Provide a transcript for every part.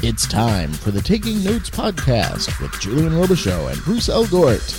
It's time for the Taking Notes podcast with Julian Robichaux and Bruce Elgort.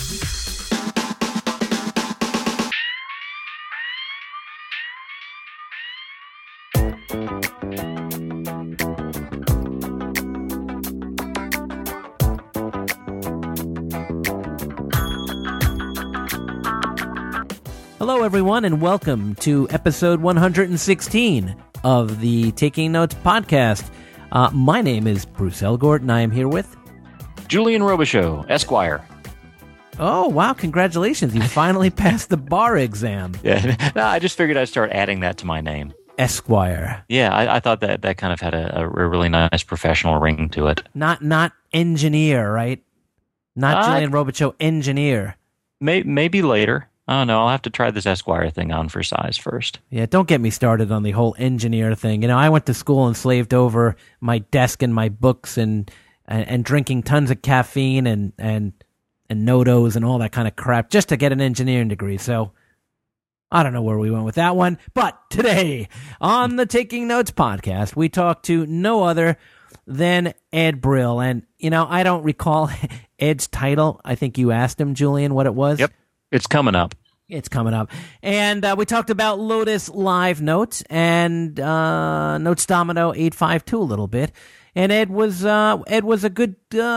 Hello, everyone, and welcome to episode 116 of the Taking Notes podcast. My name is Bruce Elgort, and I am here with Julian Robichaux, Esquire. Oh, wow, congratulations. You finally passed the bar exam. Yeah, no, I just figured I'd start adding that to my name. Esquire. Yeah, I thought that kind of had a really nice professional ring to it. Not engineer, right? Not Julian Robichaux, engineer. Maybe later. Oh, no, I'll have to try this Esquire thing on for size first. Yeah, don't get me started on the whole engineer thing. You know, I went to school and slaved over my desk and my books and drinking tons of caffeine and NoDoz and all that kind of crap just to get an engineering degree. So I don't know where we went with that one. But today on the Taking Notes podcast, we talk to no other than Ed Brill. And, you know, I don't recall Ed's title. I think you asked him, Julian, what it was. Yep, it's coming up. It's coming up. And we talked about Lotus Live Notes and Notes Domino 852 a little bit. And Ed was a good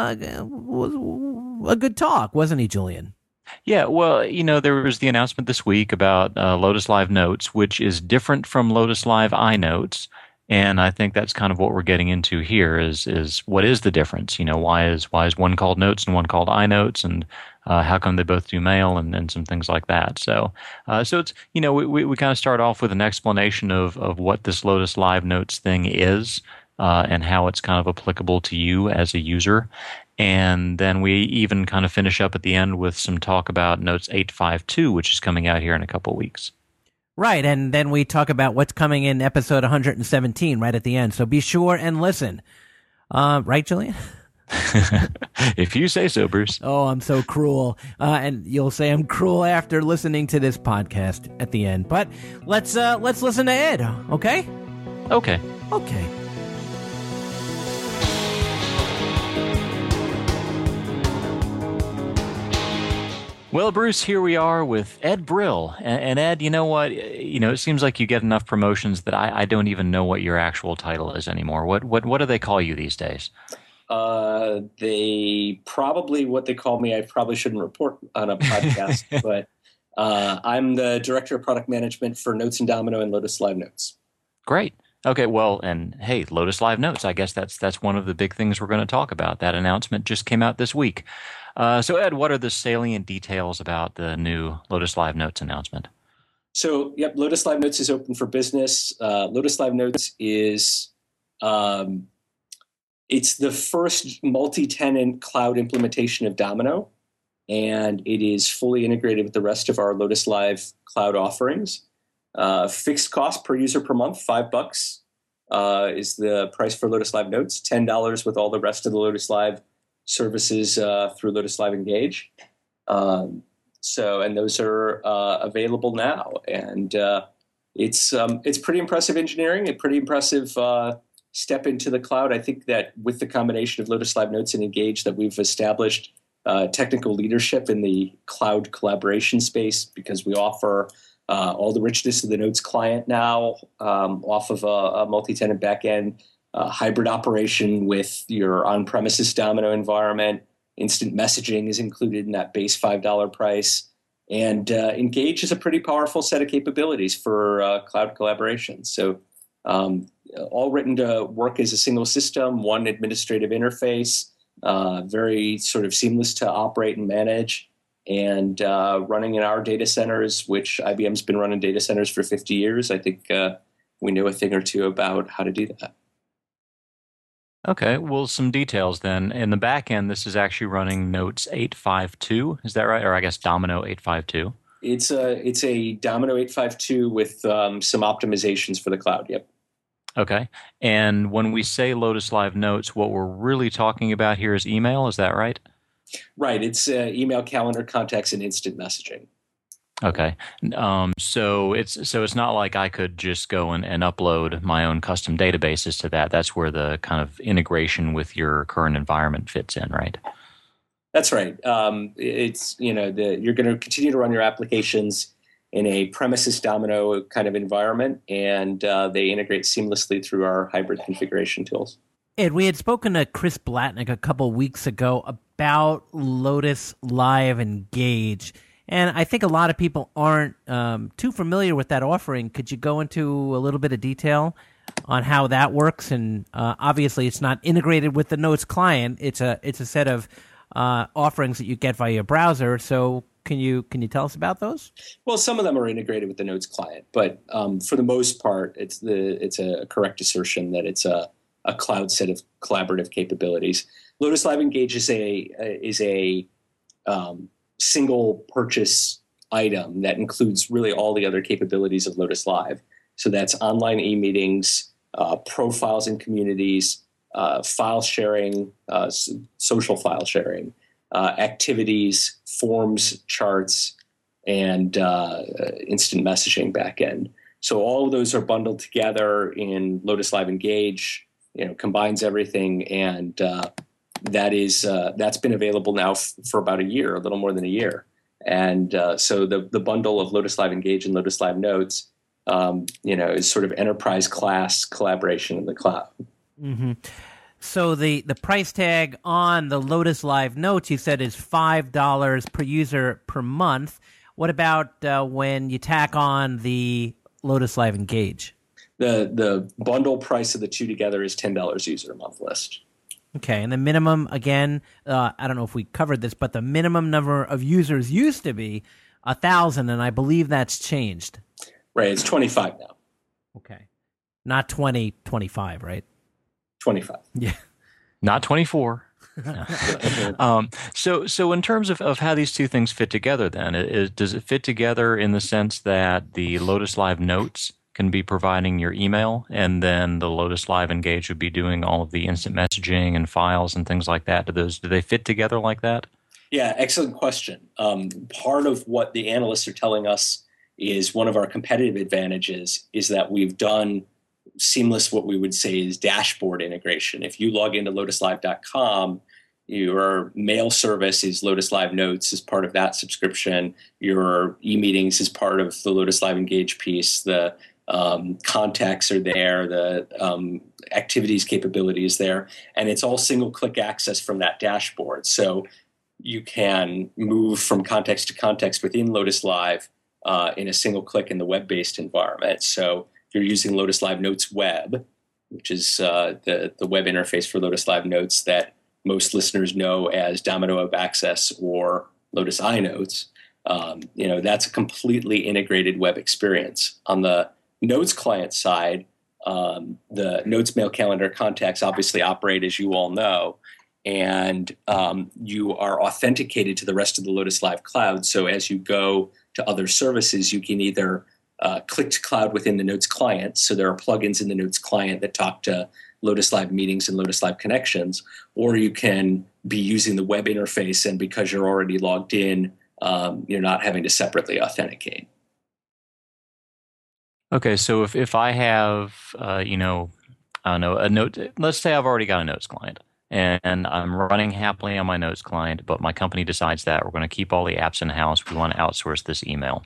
talk, wasn't he, Julian? Yeah, well, you know, there was the announcement this week about Lotus Live Notes, which is different from Lotus Live iNotes. And I think that's kind of what we're getting into here is what is the difference? You know, why is one called Notes and one called iNotes, and how come they both do mail and some things like that? So it's, you know, we kind of start off with an explanation of what this Lotus Live Notes thing is and how it's kind of applicable to you as a user. And then we even kind of finish up at the end with some talk about Notes 852, which is coming out here in a couple weeks. Right, and then we talk about what's coming in episode 117 right at the end. So be sure and listen. Right, Julian? If you say so, Bruce. Oh, I'm so cruel. And you'll say I'm cruel after listening to this podcast at the end. But let's listen to Ed, okay? Okay. Okay. Well, Bruce, here we are with Ed Brill. And Ed, you know what? You know, it seems like you get enough promotions that I don't even know what your actual title is anymore. What do they call you these days? They probably, what they call me, I probably shouldn't report on a podcast, but I'm the Director of Product Management for Notes and Domino and Lotus Live Notes. Great. Okay, well, and hey, Lotus Live Notes, I guess that's one of the big things we're going to talk about. That announcement just came out this week. So, Ed, what are the salient details about the new Lotus Live Notes announcement? So, yep, Lotus Live Notes is open for business. Lotus Live Notes is it's the first multi-tenant cloud implementation of Domino, and it is fully integrated with the rest of our Lotus Live cloud offerings. Fixed cost per user per month, $5 is the price for Lotus Live Notes, $10 with all the rest of the Lotus Live services through Lotus Live Engage. And those are available now. And it's pretty impressive engineering, a pretty impressive step into the cloud. I think that with the combination of Lotus Live Notes and Engage that we've established technical leadership in the cloud collaboration space, because we offer all the richness of the Notes client now off of a multi-tenant backend, hybrid operation with your on-premises Domino environment. Instant messaging is included in that base $5 price. And Engage is a pretty powerful set of capabilities for cloud collaboration. So all written to work as a single system, one administrative interface, very sort of seamless to operate and manage, and running in our data centers, which IBM's been running data centers for 50 years. I think we know a thing or two about how to do that. Okay, well, some details then. In the back end, this is actually running Notes 852. Is that right? Or I guess Domino 852. It's a Domino 852 with some optimizations for the cloud. Yep. Okay. And when we say Lotus Live Notes, what we're really talking about here is email. Is that right? Right. It's email, calendar, contacts, and instant messaging. Okay. So it's not like I could just go and upload my own custom databases to that. That's where the kind of integration with your current environment fits in, right? That's right. It's you're going to continue to run your applications in a premises Domino kind of environment, and they integrate seamlessly through our hybrid configuration tools. Ed, we had spoken to Chris Blatnick a couple weeks ago about Lotus Live Engage, and I think a lot of people aren't too familiar with that offering. Could you go into a little bit of detail on how that works? And obviously, it's not integrated with the Notes client. It's a set of offerings that you get via your browser. So can you tell us about those? Well, some of them are integrated with the Notes client, but for the most part, it's a correct assertion that it's a cloud set of collaborative capabilities. Lotus Live Engage is a single purchase item that includes really all the other capabilities of Lotus Live. So that's online e-meetings, profiles in communities, file sharing, social file sharing, activities, forms, charts, and instant messaging backend. So all of those are bundled together in Lotus Live Engage. Combines everything, and that's been available now for about a year, a little more than a year. And so the bundle of Lotus Live Engage and Lotus Live Notes, is sort of enterprise class collaboration in the cloud. Mm-hmm. So the price tag on the Lotus Live Notes, you said, is $5 per user per month. What about when you tack on the Lotus Live Engage? The bundle price of the two together is $10 user a month list. Okay, and the minimum, again, I don't know if we covered this, but the minimum number of users used to be 1,000, and I believe that's changed. Right, it's 25 now. Okay. Not 20, 25, right? 25. Yeah. Not 24. So in terms of how these two things fit together, then, does it fit together in the sense that the Lotus Live Notes can be providing your email, and then the Lotus Live Engage would be doing all of the instant messaging and files and things like that? Do they fit together like that? Yeah, excellent question. Part of what the analysts are telling us is one of our competitive advantages is that we've done seamless, what we would say is dashboard integration. If you log into lotuslive.com, your mail service is Lotus Live Notes as part of that subscription. Your e-meetings is part of the Lotus Live Engage piece. The contacts are there, the activities capability is there, and it's all single-click access from that dashboard. So you can move from context to context within Lotus Live in a single click in the web-based environment. So if you're using Lotus Live Notes Web, which is the web interface for Lotus Live Notes that most listeners know as Domino Web Access or Lotus iNotes, that's a completely integrated web experience. On the Notes client side, the Notes Mail Calendar contacts obviously operate, as you all know, and you are authenticated to the rest of the Lotus Live cloud. So as you go to other services, you can either click to cloud within the Notes client. So there are plugins in the Notes client that talk to Lotus Live Meetings and Lotus Live Connections, or you can be using the web interface, and because you're already logged in, you're not having to separately authenticate. Okay, so if I have, I don't know, a note, let's say I've already got a Notes client, and I'm running happily on my Notes client, but my company decides that we're going to keep all the apps in-house, we want to outsource this email.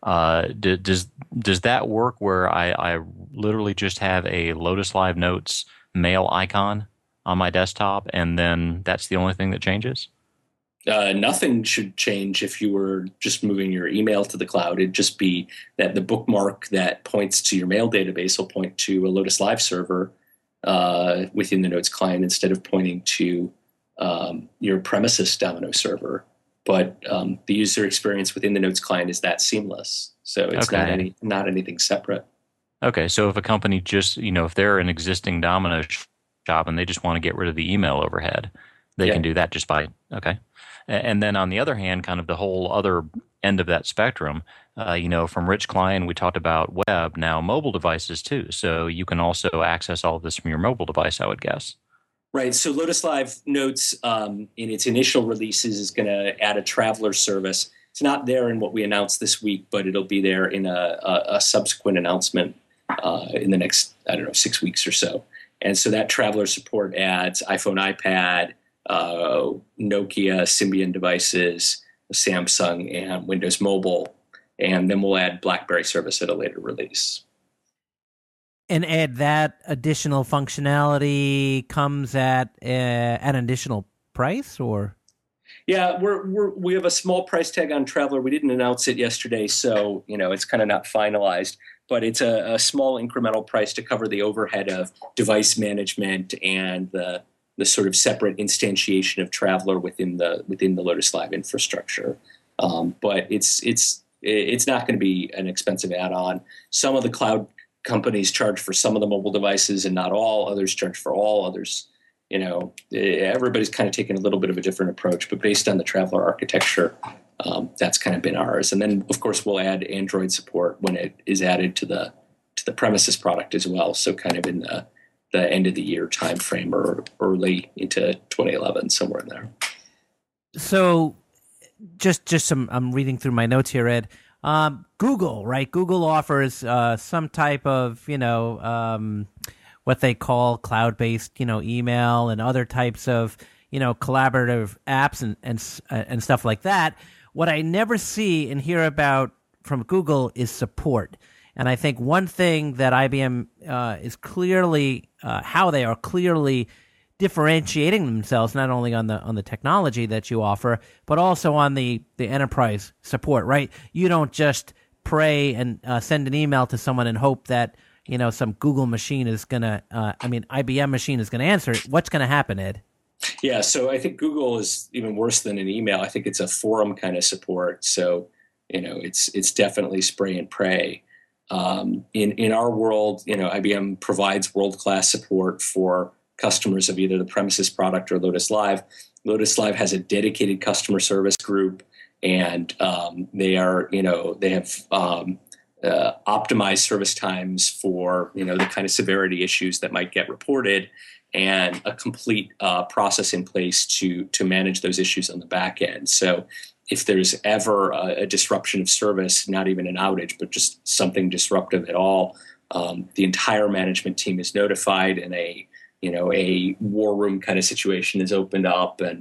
Does that work where I literally just have a Lotus Live Notes mail icon on my desktop, and then that's the only thing that changes? Nothing should change if you were just moving your email to the cloud. It'd just be that the bookmark that points to your mail database will point to a Lotus Live server within the Notes client instead of pointing to your premises Domino server. But the user experience within the Notes client is that seamless. So it's not anything separate. Okay, so if a company just, if they're an existing Domino shop and they just want to get rid of the email overhead, they can do that just by, And then on the other hand, kind of the whole other end of that spectrum, from rich client, we talked about web, now mobile devices too. So you can also access all of this from your mobile device, I would guess. Right. So Lotus Live Notes in its initial releases is going to add a traveler service. it's not there in what we announced this week, but it'll be there in a subsequent announcement in the next, 6 weeks or so. And so that Traveler support adds iPhone, iPad, Nokia, Symbian devices, Samsung, and Windows Mobile. And then we'll add BlackBerry service at a later release. And Ed, that additional functionality comes at an additional price, or? Yeah, we have a small price tag on Traveler. We didn't announce it yesterday, so it's kind of not finalized. But it's a small incremental price to cover the overhead of device management and the sort of separate instantiation of Traveler within the Lotus Live infrastructure. But it's not going to be an expensive add-on. Some of the cloud companies charge for some of the mobile devices and not all. Others charge for all. Others, everybody's kind of taking a little bit of a different approach. But based on the Traveler architecture, that's kind of been ours. And then, of course, we'll add Android support when it is added to the Premises product as well. So kind of in the end of the year time frame or early into 2011, somewhere in there. So just some, I'm reading through my notes here, Ed. Google, right? Google offers some type of, what they call cloud-based, email and other types of, collaborative apps and stuff like that. What I never see and hear about from Google is support. And I think one thing that IBM is clearly how they are clearly differentiating themselves, not only on the technology that you offer, but also on the enterprise support, right? You don't just pray and send an email to someone and hope that some Google machine is gonna, IBM machine is gonna answer it. What's gonna happen, Ed? Yeah, so I think Google is even worse than an email. I think it's a forum kind of support. So it's definitely spray and pray. In our world, IBM provides world-class support for customers of either the Premises product or Lotus Live. Lotus Live has a dedicated customer service group, and they have optimized service times for the kind of severity issues that might get reported, and a complete process in place to manage those issues on the back end. So if there's ever a disruption of service, not even an outage, but just something disruptive at all, the entire management team is notified, and a war room kind of situation is opened up, and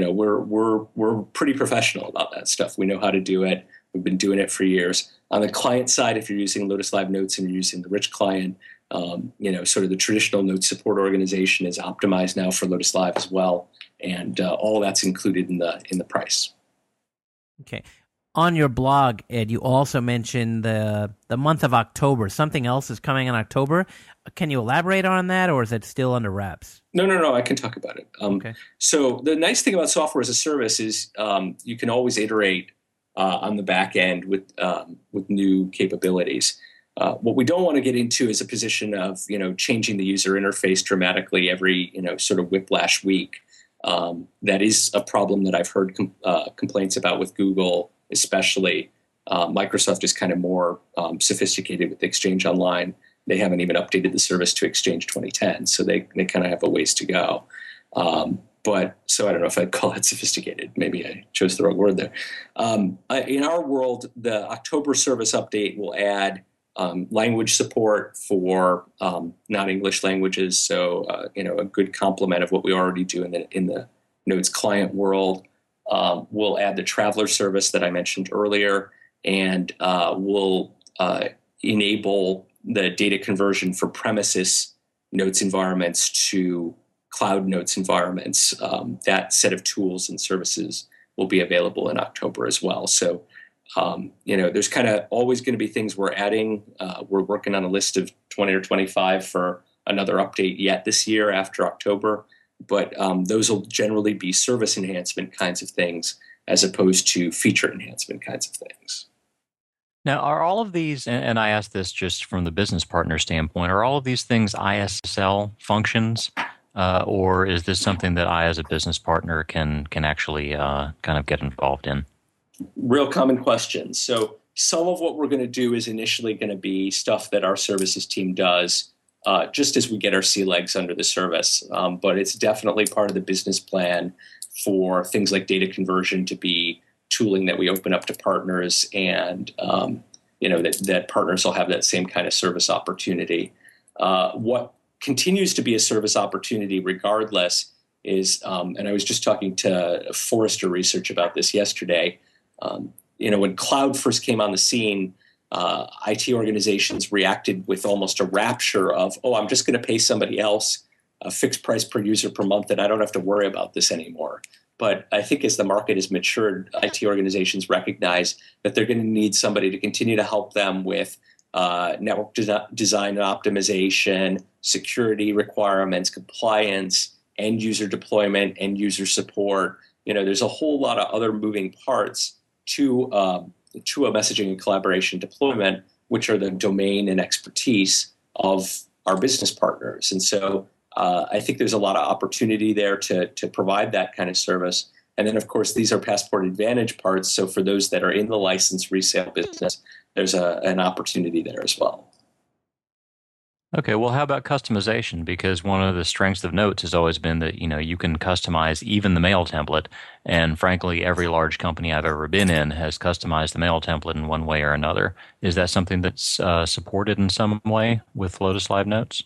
we're pretty professional about that stuff. We know how to do it. We've been doing it for years. On the client side, if you're using Lotus Live Notes and you're using the rich client, sort of the traditional Notes support organization is optimized now for Lotus Live as well, and all that's included in the price. Okay. On your blog, Ed, you also mentioned the month of October. Something else is coming in October. Can you elaborate on that, or is it still under wraps? No. I can talk about it. Okay. So the nice thing about software as a service is you can always iterate on the back end with new capabilities. What we don't want to get into is a position of changing the user interface dramatically every sort of whiplash week. That is a problem that I've heard complaints about with Google, especially. Microsoft is kind of more sophisticated with Exchange Online. They haven't even updated the service to Exchange 2010, so they kind of have a ways to go. But so I don't know if I'd call it sophisticated. Maybe I chose the wrong word there. In our world, the October service update will add language support for non-English languages. So a good complement of what we already do in the Notes client world. We'll add the Traveler service that I mentioned earlier, and we'll enable the data conversion for Premises Notes environments to Cloud Notes environments. That set of tools and services will be available in October as well. So, there's kind of always going to be things we're adding. We're working on a list of 20 or 25 for another update yet this year after October. But those will generally be service enhancement kinds of things as opposed to feature enhancement kinds of things. Now, are all of these, and I ask this just from the business partner standpoint, are all of these things ISL functions, or is this something that I, as a business partner, can actually kind of get involved in? Real common questions. So some of what we're going to do is initially going to be stuff that our services team does just as we get our sea legs under the service. But it's definitely part of the business plan for things like data conversion to be tooling that we open up to partners, and that partners will have that same kind of service opportunity. What continues to be a service opportunity regardless is, and I was just talking to Forrester Research about this yesterday. When cloud first came on the scene, IT organizations reacted with almost a rapture of, oh, I'm just going to pay somebody else a fixed price per user per month, and I don't have to worry about this anymore. But I think as the market has matured, IT organizations recognize that they're going to need somebody to continue to help them with network design and optimization, security requirements, compliance, end user deployment, end user support. There's a whole lot of other moving parts to a messaging and collaboration deployment, which are the domain and expertise of our business partners. And so I think there's a lot of opportunity there to provide that kind of service. And then, of course, these are Passport Advantage parts. So for those that are in the license resale business, there's an opportunity there as well. Okay, well, how about customization? Because one of the strengths of Notes has always been that, you can customize even the mail template. And frankly, every large company I've ever been in has customized the mail template in one way or another. Is that something that's supported in some way with Lotus Live Notes?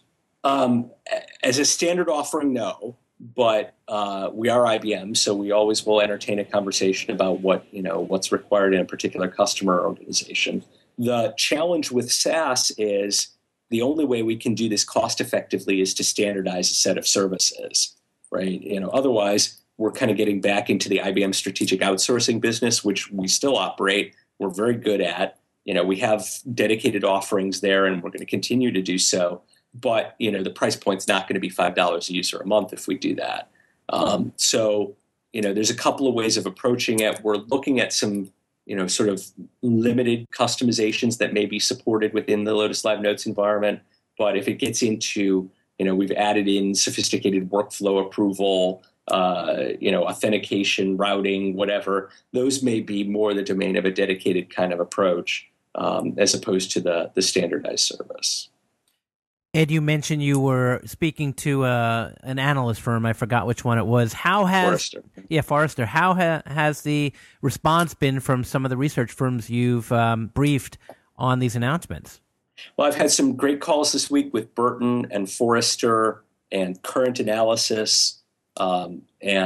As a standard offering, no. But we are IBM, so we always will entertain a conversation about what's required in a particular customer organization. The challenge with SaaS is the only way we can do this cost effectively is to standardize a set of services, right? Otherwise, we're kind of getting back into the IBM strategic outsourcing business, which we still operate. We're very good at. We have dedicated offerings there, and we're going to continue to do so. But the price point's not going to be $5 a user a month if we do that. So there's a couple of ways of approaching it. We're looking at some sort of limited customizations that may be supported within the Lotus Live Notes environment. But if it gets into, we've added in sophisticated workflow approval, authentication, routing, whatever, those may be more the domain of a dedicated kind of approach as opposed to the standardized service. Ed, you mentioned you were speaking to an analyst firm. I forgot which one it was. Forrester. Yeah, Forrester. How has the response been from some of the research firms you've briefed on these announcements? Well, I've had some great calls this week with Burton and Forrester and Current Analysis. I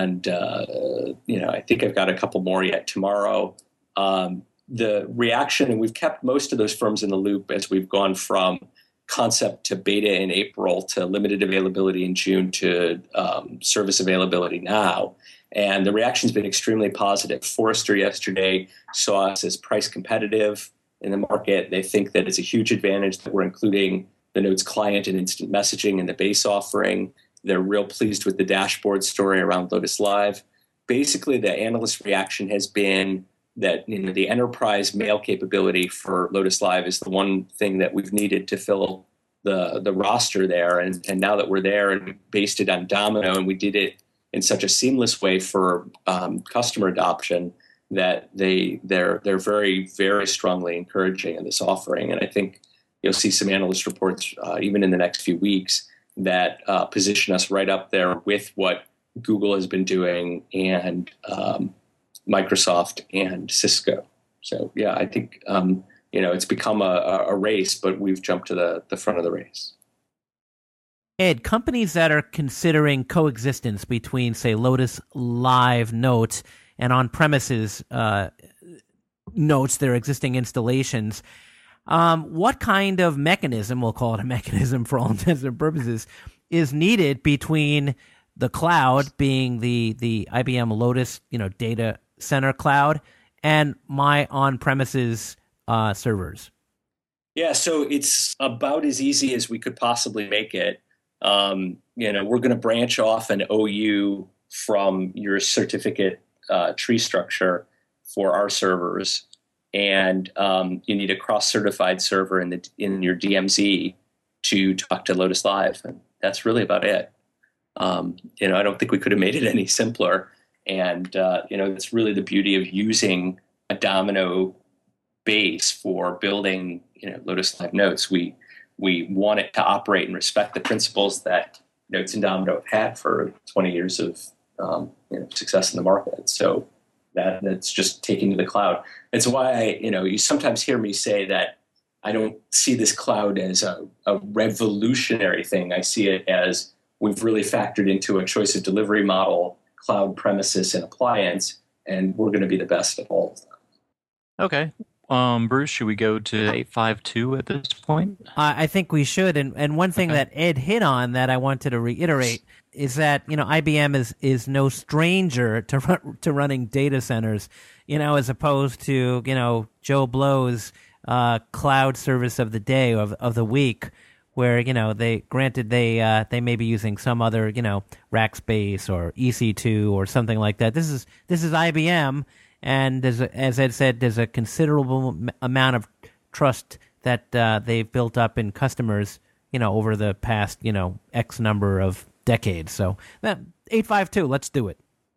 think I've got a couple more yet tomorrow. The reaction, and we've kept most of those firms in the loop as we've gone from concept to beta in April to limited availability in June to service availability now. And the reaction's been extremely positive. Forrester yesterday saw us as price competitive in the market. They think that it's a huge advantage that we're including the Notes client and instant messaging in the base offering. They're real pleased with the dashboard story around Lotus Live. Basically, the analyst reaction has been that the enterprise mail capability for Lotus Live is the one thing that we've needed to fill the roster there. And now that we're there and based it on Domino, and we did it in such a seamless way for customer adoption, that they're very, very strongly encouraging in this offering. And I think you'll see some analyst reports even in the next few weeks that position us right up there with what Google has been doing and Microsoft and Cisco. So yeah, I think it's become a race, but we've jumped to the front of the race. Ed, companies that are considering coexistence between, say, Lotus Live Notes and on-premises Notes, their existing installations, what kind of mechanism, we'll call it a mechanism for all intents and purposes, is needed between the cloud, being the IBM Lotus, data center cloud, and my on-premises servers? Yeah, so it's about as easy as we could possibly make it. We're going to branch off an OU from your certificate tree structure for our servers, and you need a cross-certified server in your DMZ to talk to Lotus Live, and that's really about it. I don't think we could have made it any simpler. And, it's really the beauty of using a Domino base for building, Lotus Live Notes. We want it to operate and respect the principles that Notes and Domino have had for 20 years of success in the market. So, that's just taken to the cloud. It's why you sometimes hear me say that I don't see this cloud as a revolutionary thing. I see it as we've really factored into a choice of delivery model, cloud premises and appliance, and we're going to be the best of all of them. Okay. Bruce, should we go to 852 at this point? I think we should. And one thing that Ed hit on that I wanted to reiterate is that, IBM is no stranger to running data centers, as opposed to, Joe Blow's cloud service of the day, of the week, where, they may be using some other, Rackspace or EC2 or something like that. This is IBM. And as Ed said, there's a considerable amount of trust that they've built up in customers, over the past, X number of decades. So that 852, let's do it.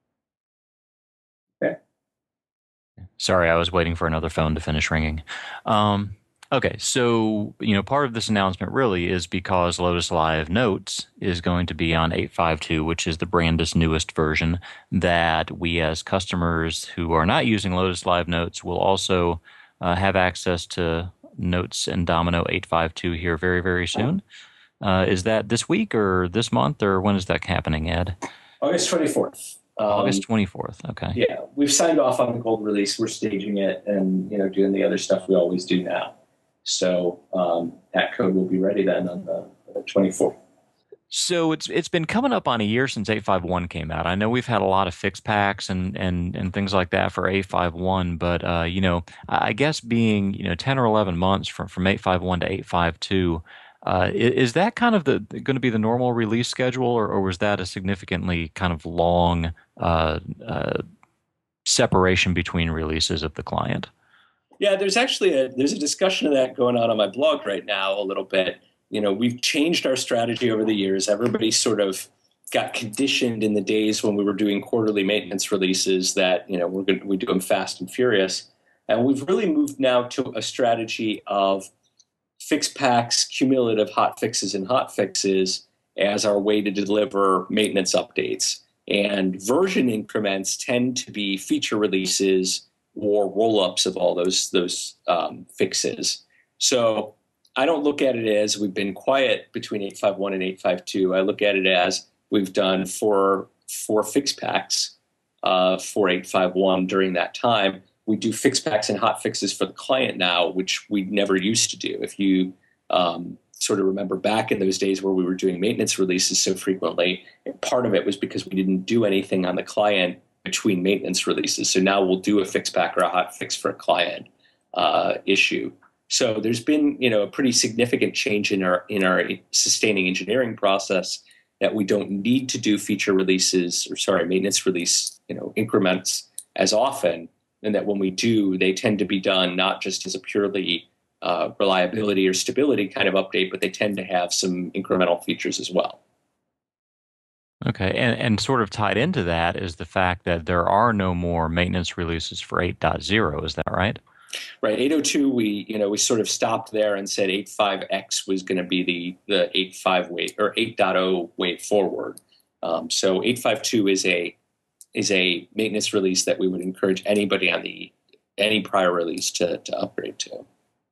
Okay. Sorry, I was waiting for another phone to finish ringing. Okay, so part of this announcement really is because Lotus Live Notes is going to be on 852, which is the brand's newest version, that we as customers who are not using Lotus Live Notes will also have access to Notes and Domino 852 here very, very soon. Is that this week or this month, or when is that happening, Ed? August 24th. August 24th, okay. Yeah, we've signed off on the gold release. We're staging it and doing the other stuff we always do now. So that code will be ready then on the 24th. So it's been coming up on a year since 851 came out. I know we've had a lot of fix packs and things like that for 851, but I guess being 10 or 11 months from 851 to 852, is that kind of going to be the normal release schedule, or was that a significantly kind of long separation between releases of the client? Yeah, there's a discussion of that going on my blog right now a little bit. We've changed our strategy over the years. Everybody sort of got conditioned in the days when we were doing quarterly maintenance releases that we do them fast and furious, and we've really moved now to a strategy of fix packs, cumulative hot fixes and hot fixes as our way to deliver maintenance updates. And version increments tend to be feature releases or roll-ups of all those fixes. So I don't look at it as we've been quiet between 851 and 852. I look at it as we've done four fix packs for 851 during that time. We do fix packs and hot fixes for the client now, which we never used to do. If you sort of remember back in those days where we were doing maintenance releases so frequently, part of it was because we didn't do anything on the client between maintenance releases. So now we'll do a fix pack or a hot fix for a client issue. So there's been a pretty significant change in our sustaining engineering process, that we don't need to do feature releases maintenance release increments as often, and that when we do, they tend to be done not just as a purely reliability or stability kind of update, but they tend to have some incremental features as well. Okay, and sort of tied into that is the fact that there are no more maintenance releases for 8.0. Is that right? Right. 802, we sort of stopped there and said 8.5x was going to be the 8.5 way or 8.0 way forward. So 8.5.2 is a maintenance release that we would encourage anybody on any prior release to upgrade to.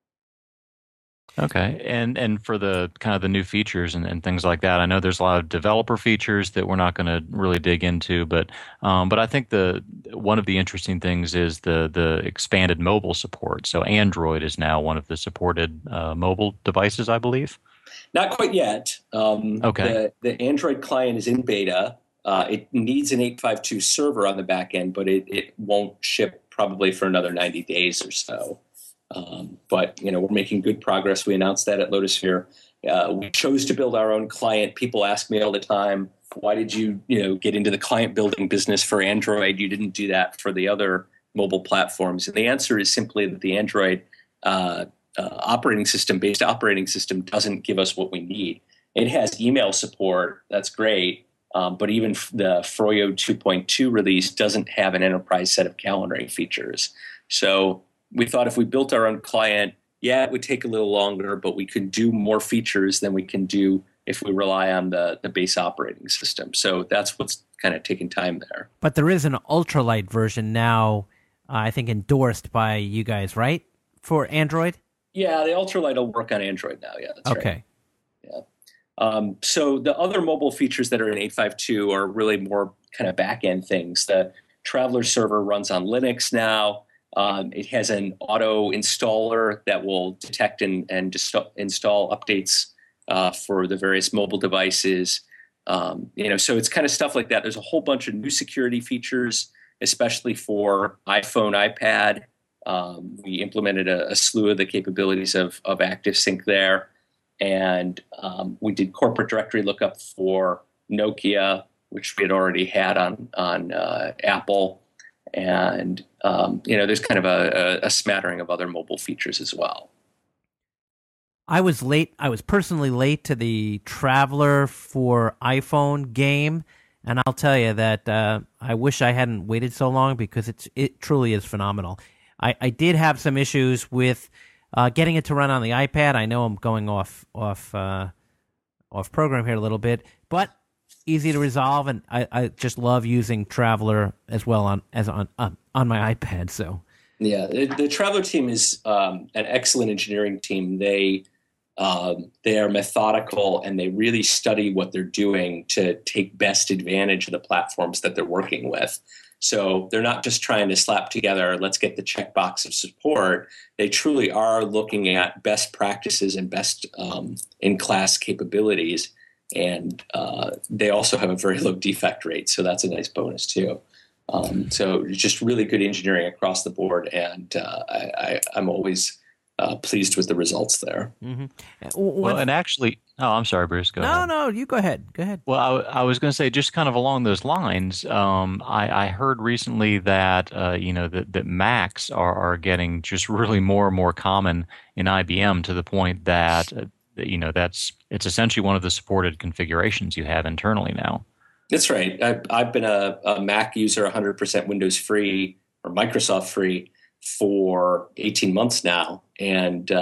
Okay, and for the kind of the new features and things like that, I know there's a lot of developer features that we're not going to really dig into, but I think one of the interesting things is the expanded mobile support. So Android is now one of the supported mobile devices, I believe. Not quite yet. Okay. The Android client is in beta. It needs an 8.5.2 server on the back end, but it won't ship probably for another 90 days or so. But we're making good progress. We announced that at Lotusphere. We chose to build our own client. People ask me all the time, why did you get into the client building business for Android? You didn't do that for the other mobile platforms. And the answer is simply that the Android based operating system doesn't give us what we need. It has email support. That's great. But even the Froyo 2.2 release doesn't have an enterprise set of calendaring features. So we thought if we built our own client, it would take a little longer, but we could do more features than we can do if we rely on the base operating system. So that's what's kind of taking time there. But there is an ultralight version now, I think endorsed by you guys, right? For Android? Yeah, the ultralight will work on Android now. Yeah, that's okay. Right. Yeah. So the other mobile features that are in 852 are really more kind of back-end things. The Traveler server runs on Linux now. It has an auto installer that will detect and install updates for the various mobile devices. So it's kind of stuff like that. There's a whole bunch of new security features, especially for iPhone, iPad. We implemented a slew of the capabilities of ActiveSync there. And we did corporate directory lookup for Nokia, which we had already had on Apple. And, there's kind of a smattering of other mobile features as well. I was late. I was personally late to the Traveler for iPhone game. And I'll tell you that I wish I hadn't waited so long because it truly is phenomenal. I did have some issues with getting it to run on the iPad. I know I'm going off program here a little bit, but easy to resolve, and I just love using Traveler as well on my iPad. So yeah, the Traveler team is an excellent engineering team. They are methodical and they really study what they're doing to take best advantage of the platforms that they're working with. So they're not just trying to slap together, let's get the checkbox of support. They truly are looking at best practices and best in-class capabilities. And they also have a very low defect rate, so that's a nice bonus too. So just really good engineering across the board, and I'm always pleased with the results there. Mm-hmm. Well, and actually, I'm sorry, Bruce. Go ahead. No, you go ahead. Go ahead. Well, I was going to say, just kind of along those lines, I heard recently that that Macs are getting just really more and more common in IBM to the point that it's essentially one of the supported configurations you have internally now. That's right. I've been a Mac user, 100% Windows free or Microsoft free for 18 months now, and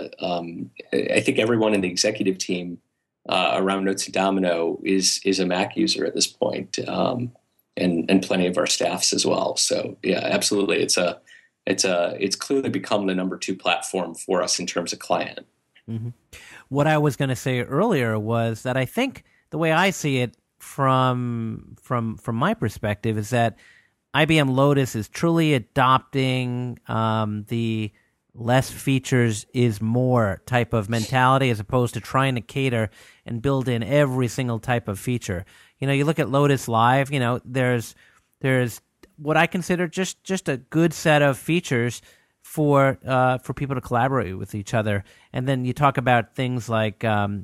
I think everyone in the executive team around Notes and Domino is a Mac user at this point, and plenty of our staffs as well. So yeah, absolutely, it's clearly become the number 2 platform for us in terms of client. Mm-hmm. What I was going to say earlier was that I think the way I see it from my perspective is that IBM Lotus is truly adopting the less features is more type of mentality as opposed to trying to cater and build in every single type of feature. You look at Lotus Live, there's what I consider just a good set of features for people to collaborate with each other. And then you talk about things like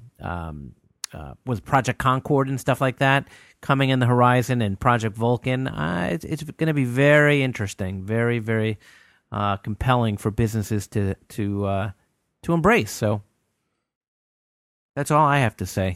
was Project Concord and stuff like that coming in the horizon, and Project Vulkan. It's going to be very interesting, very, very compelling for businesses to embrace. So that's all I have to say.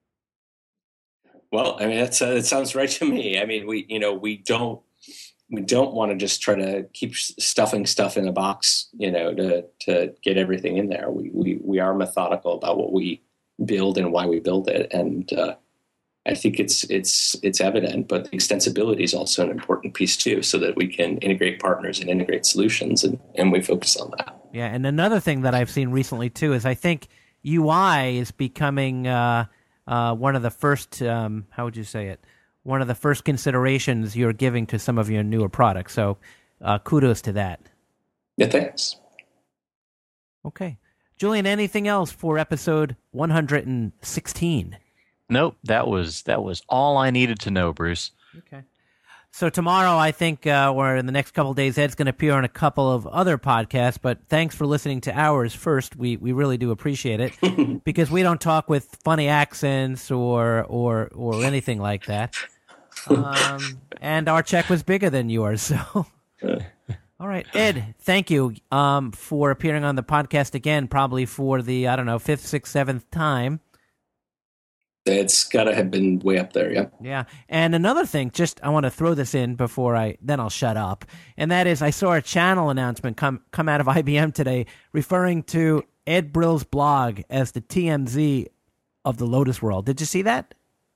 Well, I mean, it sounds right to me. I mean, we don't want to just try to keep stuffing stuff in a box, to get everything in there. We are methodical about what we build and why we build it, and I think it's evident. But the extensibility is also an important piece too, so that we can integrate partners and integrate solutions, and we focus on that. Yeah, and another thing that I've seen recently too is I think UI is becoming one of the first. How would you say it? One of the first considerations you're giving to some of your newer products. So kudos to that. Yeah, thanks. Okay. Julian, anything else for episode 116? Nope, that was all I needed to know, Bruce. Okay. So tomorrow, I think, or in the next couple of days, Ed's going to appear on a couple of other podcasts, but thanks for listening to ours first. We really do appreciate it, because we don't talk with funny accents or anything like that. And our check was bigger than yours, so... All right, Ed, thank you for appearing on the podcast again, probably for the, 5th, 6th, 7th time. It's got to have been way up there, yeah. Yeah, and another thing, I want to throw this in then I'll shut up, and that is I saw a channel announcement come out of IBM today referring to Ed Brill's blog as the TMZ of the Lotus World. Did you see that?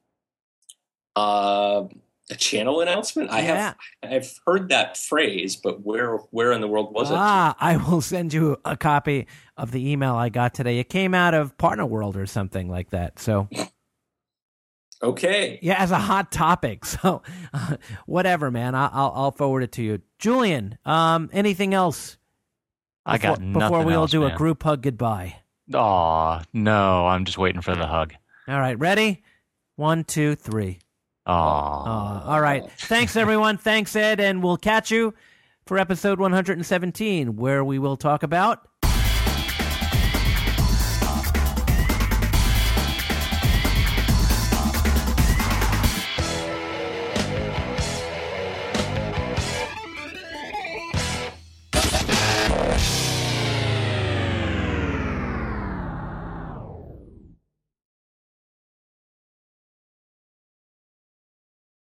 A channel announcement? I've heard that phrase, but where in the world was it? I will send you a copy of the email I got today. It came out of Partner World or something like that. So, okay, yeah, as a hot topic. So, whatever, man. I'll forward it to you, Julian. Anything else? I got nothing before we all else, do man. A group hug goodbye. Aw, no, I'm just waiting for the hug. All right, ready? 1, 2, 3. Aw. All right. Thanks, everyone. Thanks, Ed. And we'll catch you for episode 117, where we will talk about